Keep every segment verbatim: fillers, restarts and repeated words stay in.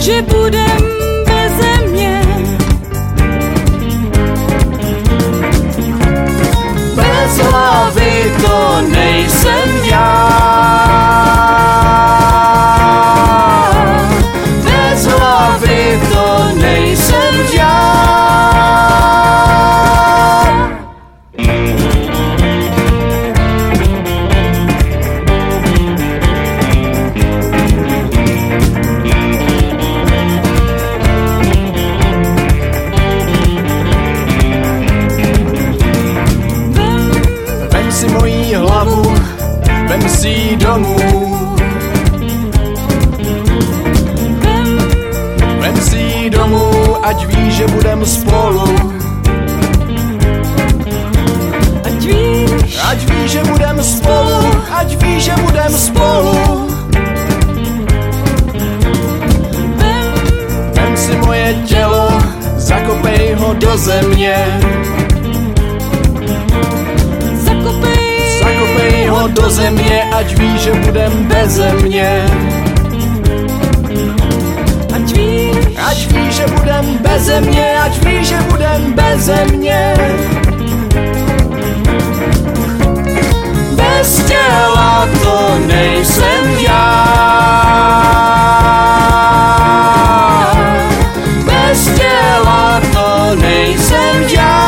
že budem beze mě. Bez hlavy to nejsem já. Bez hlavy to nejsem já. Vem si mojí hlavu, vem si ji domů. Vem si ji domů, ať ví, že budem spolu. Ať víš, Ať ví, že budem spolu, ať ví, že budem spolu. vem, Vem si moje tělo, zakopej ho do země. zakopej, Zakopej ho do země, ať ví, že budem beze mě. ať víš, Ať ví, že budem beze mě, ať ví, že budem beze mě. Bez těla to nejsem já. Bez těla to nejsem já.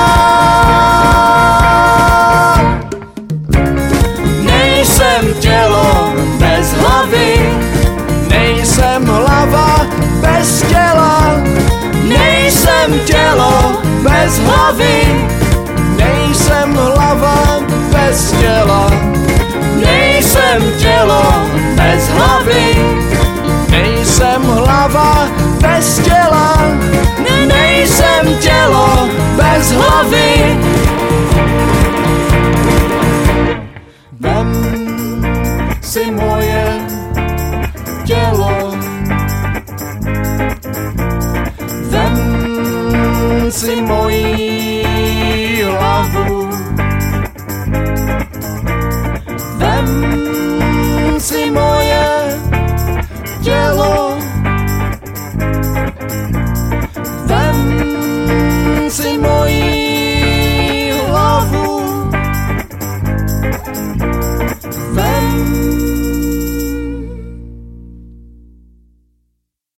Nejsem tělo bez hlavy, nejsem hlava bez těla. Nejsem tělo bez hlavy, nejsem hlava bez těla. Nejsem tělo bez hlavy, nejsem hlava bez těla. Nejsem tělo bez hlavy. Vem si moje tělo. Vem si moji hlavu.